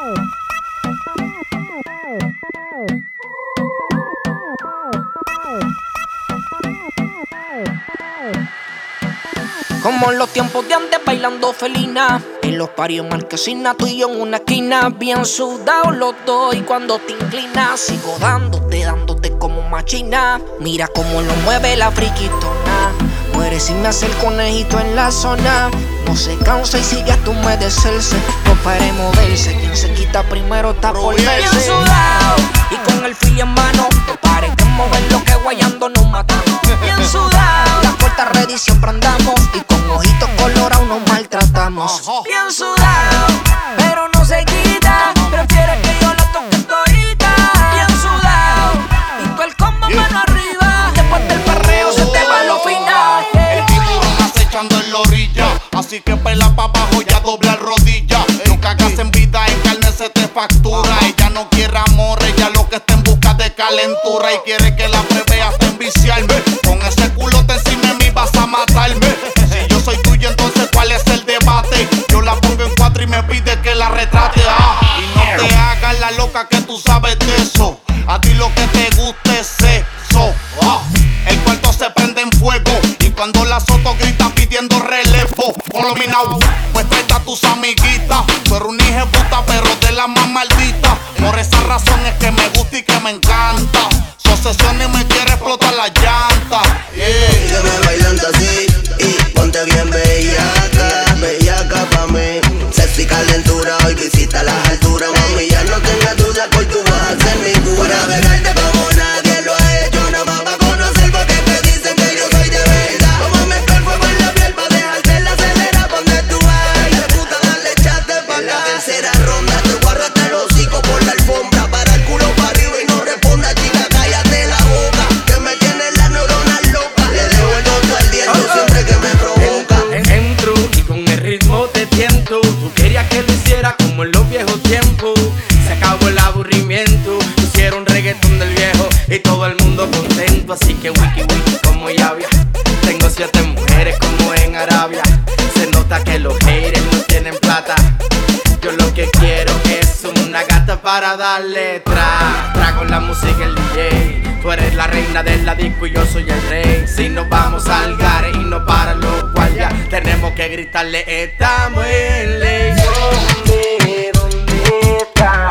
Como en los tiempos de antes bailando felina, en los parios marquesina, tú y yo en una esquina, bien sudados los dos. Y cuando te inclinas sigo dándote como machina. Mira cómo lo mueve la friquitona, mueres y me hace el conejito en la zona. No se cansa y sigue hasta humedecerse, no pare moverse, quien se quita primero está por verse. Bien sudado y con el fili en mano, no pare que mover lo que guayando nos matamos. Bien sudado, las puertas ready siempre andamos, y con ojitos colorados nos maltratamos. Bien sudado, pero no se quita, prefiere que yo la toque todita. Bien sudado, y tú el combo mano arriba, después del perreo se te va lo final. El tiburón acechando en la orilla, así que pela pa' abajo ya dobla rodilla. No cagas en vida, en carne se te factura. Ella no quiere amor, ella lo que está en busca de calentura, y quiere que la pruebe hasta enviciarme. Con ese culote encima de mí vas a matarme. Si yo soy tuyo, entonces ¿cuál es el debate? Yo la pongo en cuatro y me pide que la retrate. Y no te hagas la loca que tú sabes de eso. A ti lo que te gusta es eso. El cuarto se prende en fuego, y cuando la soto grita pidiendo relevo. Follow me now, pues trata a tus amiguitas. Tú eres una hija puta, pero de la más maldita. Por esa razón es que me gusta y que me encanta. Su obsesión y me quiere explotar la llanta. Sígueme bailando así y ponte bien bellaca, bellaca pa' mí. Sexy calentura, hoy visita las alturas. Mami, ya no tengas duda, hoy tú vas a ser mi cura. Para pegarte como nadie lo ha hecho, nada más pa' conocer, porque te dicen que yo soy de verdad. Como mezclar fuego en la piel pa' dejarte la acelerar. Donde tú vas, de puta, dale, echate pa' acá. En la tercera ronda te voy a arrastrar los hocicos por la alfombra, para el culo pa' arriba y no responda, chica, cállate la boca, que me tienes las neuronas locas. Le dejo el otro al diente siempre que me provoca. Entro y con el ritmo te tiento. Tú querías que lo hiciera como en los viejos tiempos. Se acabó el aburrimiento, pusieron reggaetón del viejo y todo el mundo contento. Así que wiki como llavia, tengo 7 mujeres como en Arabia. Se nota que los haters no tienen plata. Yo lo que quiero es una gata para darle tra con la música y el DJ. Tú eres la reina de la disco y yo soy el rey. Si nos vamos al gare y no paran los guardias, tenemos que gritarle estamos en ley. ¿Dónde están?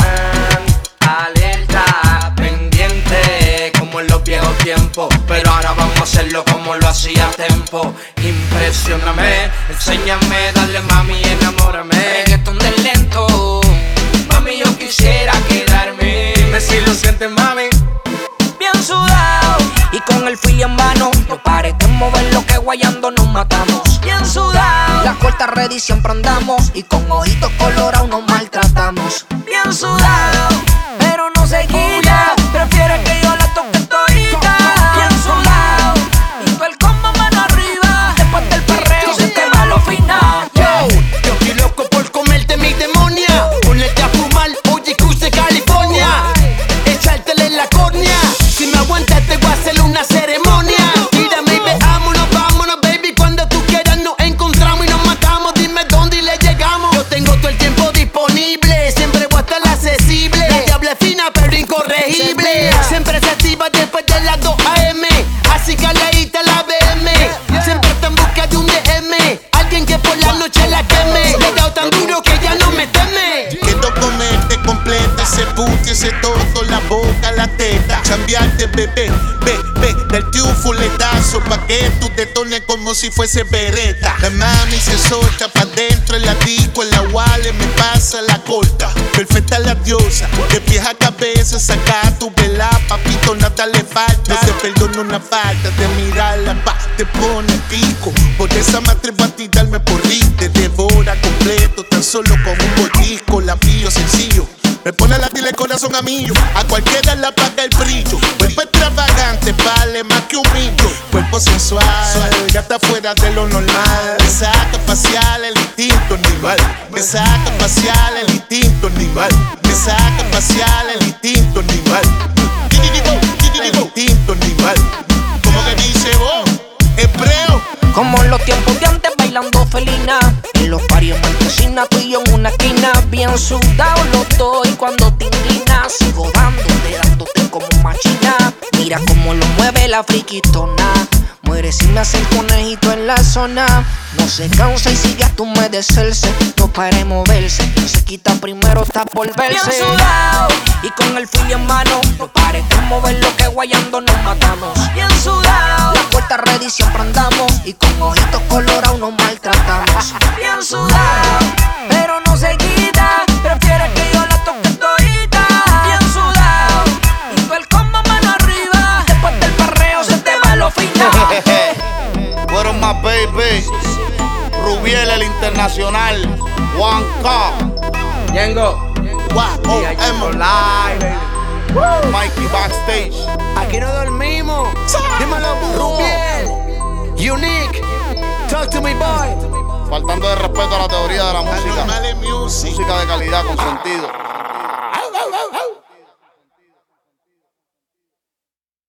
Alerta, pendiente, como en los viejos tiempos. Pero ahora vamos a hacerlo como lo hacía Tempo. Impresióname, enséñame, dale mami, enamórame. Reggaetón del lento, Mami, yo quisiera quedarme. Dime si lo sientes, mami. bien sudado y con el fili en mano, no pare que mover lo que guayando nos matamos. Bien sudado, las puertas ready siempre andamos, y con ojitos colorados nos maltratamos. Bien sudado, pero no se quita, prefiere que yo la toque todita. Bien sudado, y tú el combo mano arriba, después del perreo se te va lo final. Yo estoy loco por comerte mi demonia, ponerte a fumar, oye, cruz de California, echártela en la córnea. Si me aguantas te voy a hacer una ceremonia. Mírame y vámonos baby, cuando tú quieras nos encontramos y nos matamos. Dime dónde y le llegamos. Yo tengo todo el tiempo disponible, siempre voy a estar accesible. La diabla es fina pero incorregible, siempre se activa después de las 2 AM, así que leíste la BM. Siempre está en busca de un DM, alguien que por la noche la queme. Le he dado tan duro que ya no me teme. Quiero comerte completa, ese puti, ese torso, la boca, la teta. Cambiarte, bebé, darte un fuletazo pa' que tú te tones como si fuese bereta. La mami se solta pa' dentro en la disco, en la wale me pasa la corta. Perfecta la diosa, de pies a cabeza, saca tu vela, papito, nada le falta. No te perdono una falta de mirarla, pa, te pone pico. Por esa me atrevo a tirarme por ri, te devora completo, tan solo con un bollisco, la pillo sencillo. Me pone a latir el corazón a millo, a cualquiera le apaga el brillo. Cuerpo extravagante, vale más que un millo. Cuerpo sensual, ya está fuera de lo normal. Me saca facial el instinto animal. Me saca facial el instinto animal. Me saca facial el instinto animal. Instinto animal. ¿Cómo que dice vos? Hebreo. Como en los tiempos de antes bailando felina, en los parios marquesina, tú y yo en una esquina, bien Bien sudados los dos y cuando te inclinas sigo dándote como machina. Mira cómo lo mueve la friquitona. Muere si me hace el conejito en la zona. No se cansa y sigue hasta humedecerse. No pare de moverse. No se quita primero, está por verse. Bien sudado y con el fili en mano. No pare de moverlo que guayando nos matamos. Bien sudado, la puerta ready siempre andamos. Y con ojitos colorados nos maltratamos. Bien sudado, pero no se quita. Prefiere que yo la toque todita. Bien sudado y tú el combo mano arriba. Después del parreo se te va lo final. Fueron más baby. Rubiel el internacional. 1K. Yengo. Wow, Live. Mikey backstage. Aquí no dormimos. Dímelo, Rubiel. Unique. Talk to me, boy. Faltando de respeto a la teoría de la música. Animales Music. Música de calidad con sentido.